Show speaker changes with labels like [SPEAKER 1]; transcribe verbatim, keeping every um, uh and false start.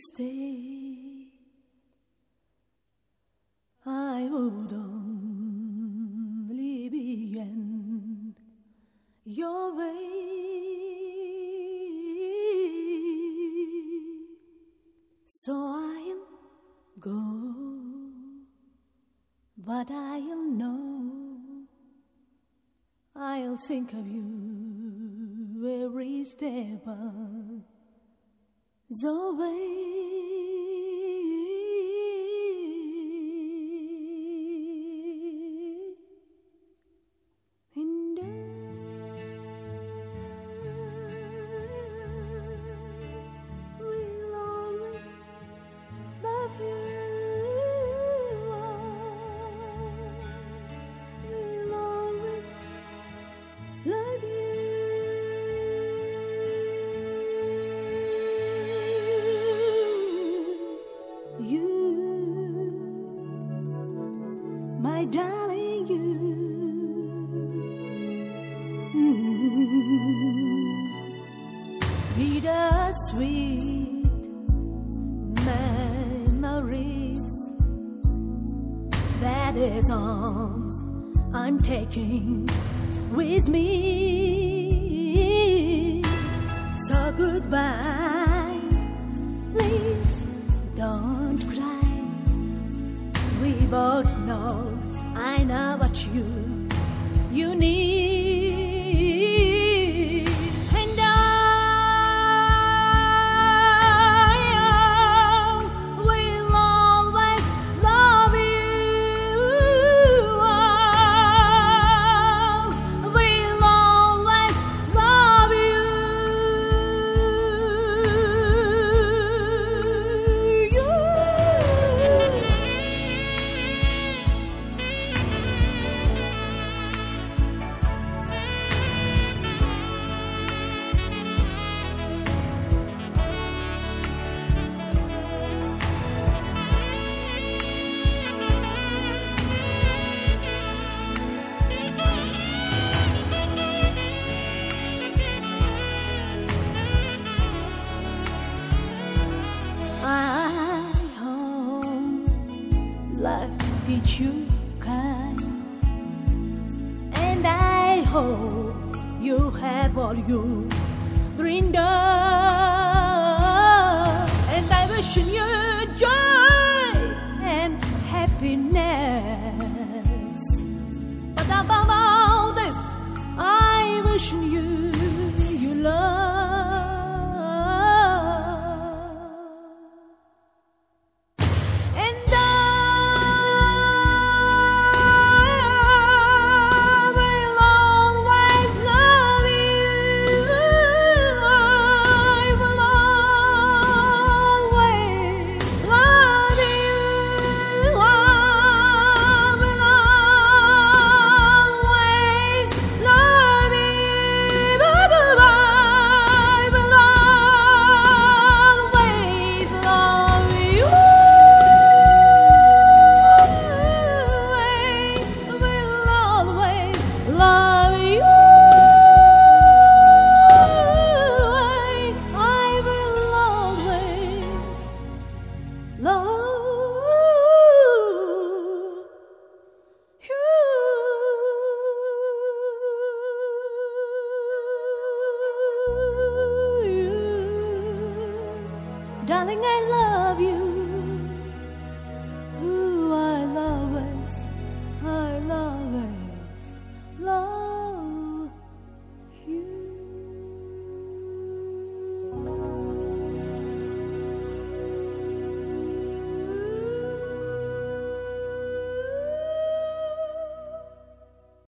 [SPEAKER 1] stay, I would only be in your way. So I'll go, but I'll know, I'll think of you every step of the way. And I will always love you. I will always love you. You, my darling, you. Mm. Bittersweet memories, that is all I'm taking with me. So goodbye, please don't cry. We both know I know what you you need, and I will always love you. I will always love you. You. I hope life teach you kind, and I hope you have all you dreamed of, and I wish you joy and happiness. But above all this, I wish you you love. And I will always love you. I will always love you. I will always love you. I will always love you. I will always love you. I will always love you. Darling, I love you. Ooh, I love us. I love